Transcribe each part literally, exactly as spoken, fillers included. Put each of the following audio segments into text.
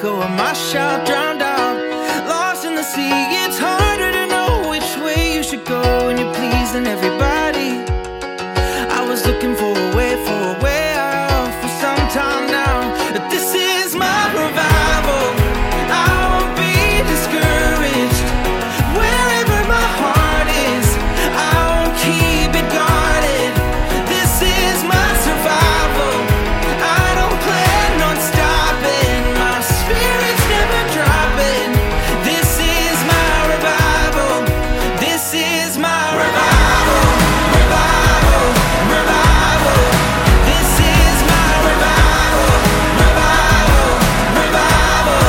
echo of my shout drowned out, lost in the sea. It's harder to know which way you should go when you're pleasing everybody. I was looking for a way, for a way out for some time now. But this is my revival. I won't be discouraged. Wherever my heart is, I won't keep it guarded. This is my survival. I don't plan on stopping. My spirit's never dropping. This is my revival. This is my revival. Revival, revival. This is my revival. Revival, revival.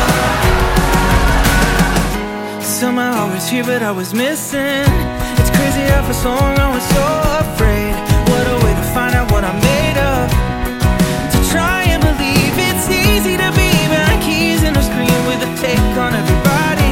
Somehow I was here, but I was missing. It's crazy how for so long I was so afraid. What a way to find out what I'm made of. To try and believe it's easy to be behind keys and a screen with a take on everybody.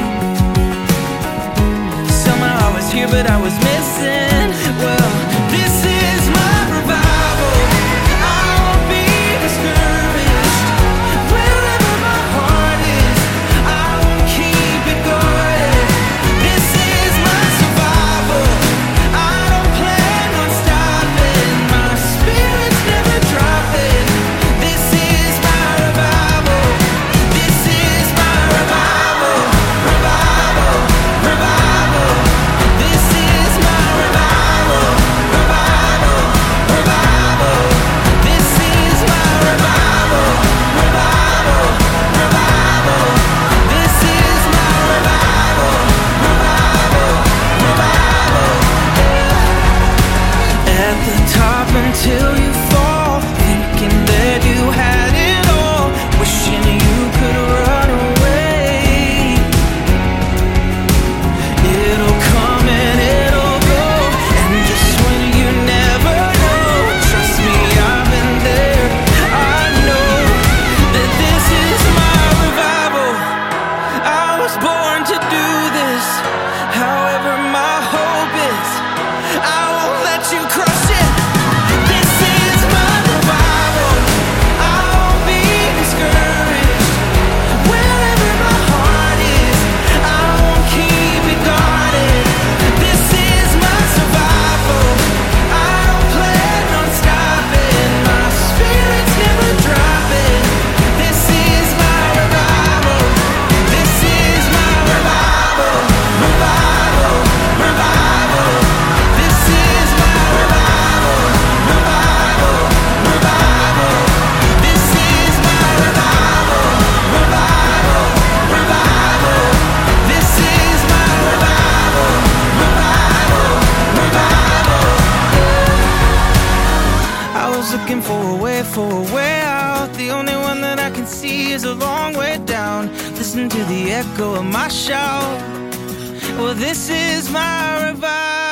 Somehow I was here, but I was missing. Well, this is my revival. I won't be discouraged. Wherever my heart is, I won't keep it guarded. This is my survival. I don't plan on stopping. My spirit's never dropping. This is my revival. This is my revival. Revival, revival. This is my revival. Revival, revival. This is my revival. Revival, revival. This is my revival. Revival, revival. At the top until you fall, thinking that you had it all, wishing you could run away. It'll come and it'll go, and just when you never know, trust me, I've been there. I know that this is my revival. I was born to do this. However my hope is, I won't let you crush it. This is my revival. I won't be discouraged. Wherever my heart is, I won't keep it guarded. This is my survival. I don't plan on stopping. My spirit's never dropping. This is my revival. This is my revival. Revival, revival. This is my revival. Revival, revival. This is my revival. Revival, revival. This is my revival. Revival, revival. I was looking for a way, for a way out. The only one that I can see is a long way down. Listen to the echo of my shout. Well, this is my revival.